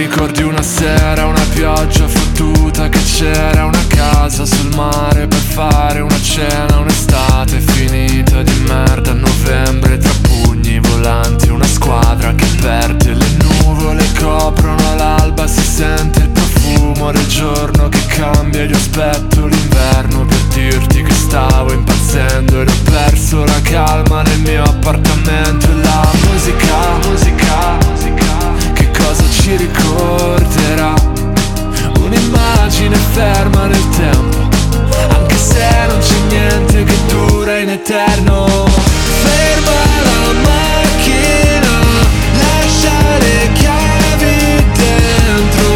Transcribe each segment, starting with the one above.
ricordi una sera, una pioggia fottuta, che c'era una casa sul mare per fare una cena, un'estate finita di merda a novembre, tra pugni volanti, una squadra che perde, le nuvole coprono l'alba, si sente il profumo del giorno che cambia, io aspetto l'inverno per dirti che stavo impazzendo ed ho perso la calma nel mio appartamento. E la musica, che cosa ci ricorderà? Un'immagine ferma nel tempo, anche se non c'è niente che dura in eterno. Ferma la macchina, lascia le chiavi dentro,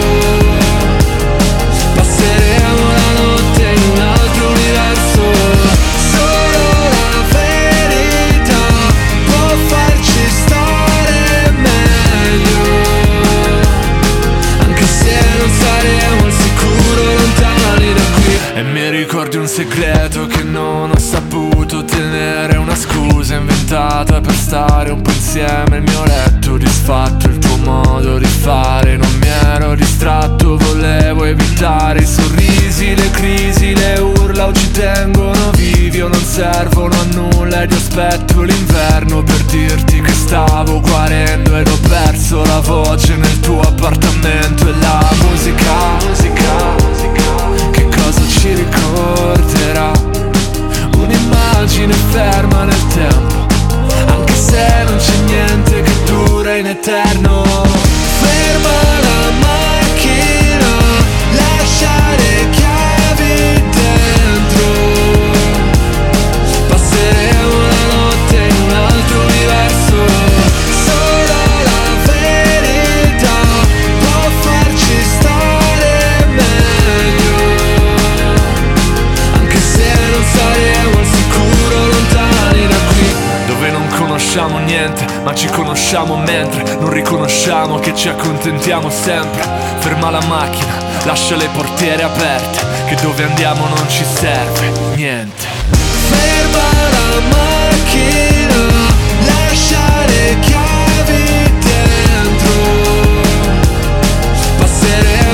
passeremo la notte in un altro universo. Solo la verità può farci stare meglio, anche se non saremo al sicuro lontani da qui. E mi ricordi un segreto che non ho saputo tenere, una scusa inventata per stare un po' insieme, il mio letto disfatto, il tuo modo di fare, non mi ero distratto, volevo evitare i sorrisi, le crisi, le urla, o ci tengono vivi o non servono a nulla, ed io aspetto l'inverno per dirti che stavo guarendo ed ho perso la voce nel tuo appartamento. E la musica, che cosa ci ricorderà? Un'immagine ferma nel tempo, anche se non c'è niente che dura in eterno. Ferma la macchina, lascia le chiavi dentro, passeremo la notte in un altro universo. Solo la verità può farci stare meglio, anche se non saremo al sicuro lontani da qui, dove non conosciamo niente, ma ci conosciamo mentre non riconosciamo che ci accontentiamo sempre. Ferma la macchina, lascia le portiere aperte, che dove andiamo non ci serve niente. Ferma la macchina, lascia le chiavi dentro, passeremo